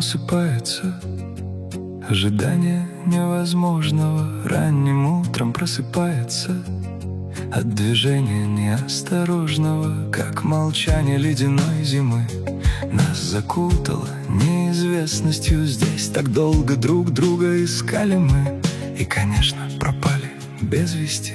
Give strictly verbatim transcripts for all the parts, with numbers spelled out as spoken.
осыпается. Ожидание невозможного ранним утром просыпается от движения неосторожного, как молчание ледяной зимы. Нас закутало неизвестностью, здесь так долго друг друга искали мы, и, конечно, пропали без вести.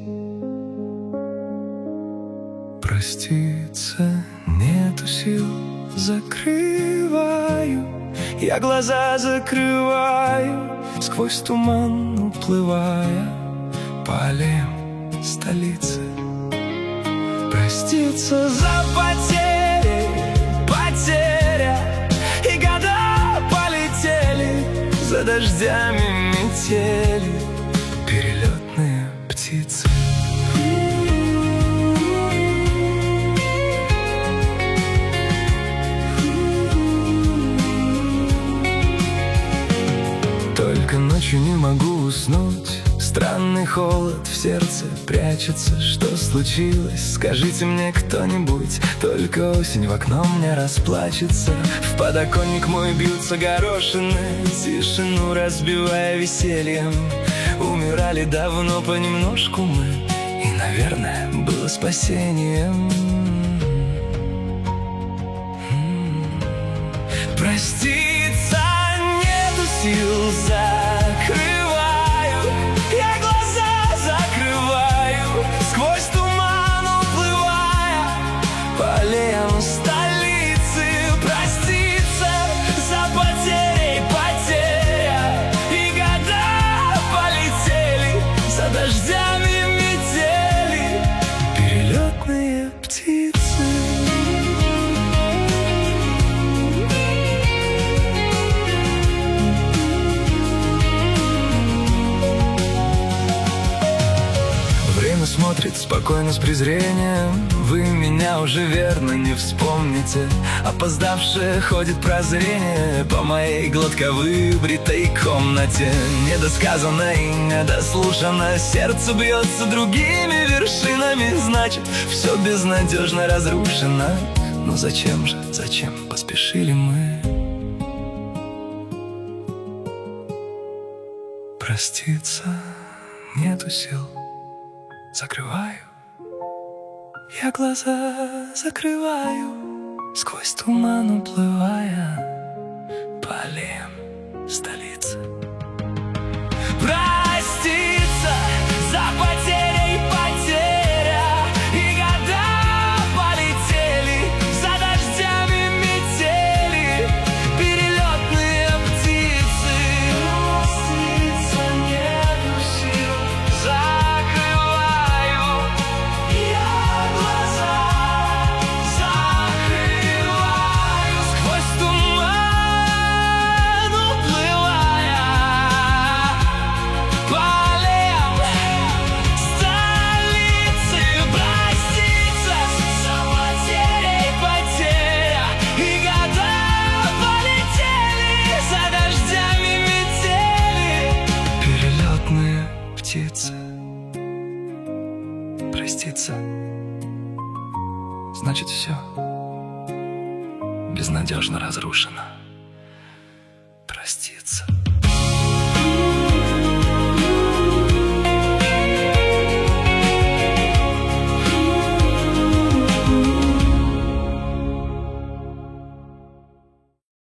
Проститься нету сил, закрываю, я глаза закрываю, сквозь туман уплывая по аллеям столицы. Проститься за потери, потеря, и года полетели за дождями метели, перелетные птицы. Только ночью не могу уснуть, странный холод в сердце прячется. Что случилось? Скажите мне кто-нибудь. Только осень в окно мне расплачется. В подоконник мой бьются горошины, тишину разбивая весельем. Умирали давно понемножку мы, и, наверное, было спасением. Проститься нету сил, закрываю, я глаза закрываю, сквозь туман уплывая по аллеям столицы. Проститься за потерей, потеря, и года полетели за дождями метели, перелетные птицы. Смотрит спокойно с презрением. Вы меня уже верно не вспомните. Опоздавшее ходит прозрение по моей гладко выбритой комнате. Недосказанно и недослушано, сердце бьется другими вершинами. Значит, все безнадежно разрушено. Но зачем же, зачем поспешили мы? Проститься нету сил, закрываю, я глаза закрываю, сквозь туман уплывая по аллеям столицы. Проститься за потерей, потеря, и года полетели за дождями метели, перелетные птицы. Проститься нету сил, закрываю, птицы. Проститься значит все безнадежно разрушено. Проститься.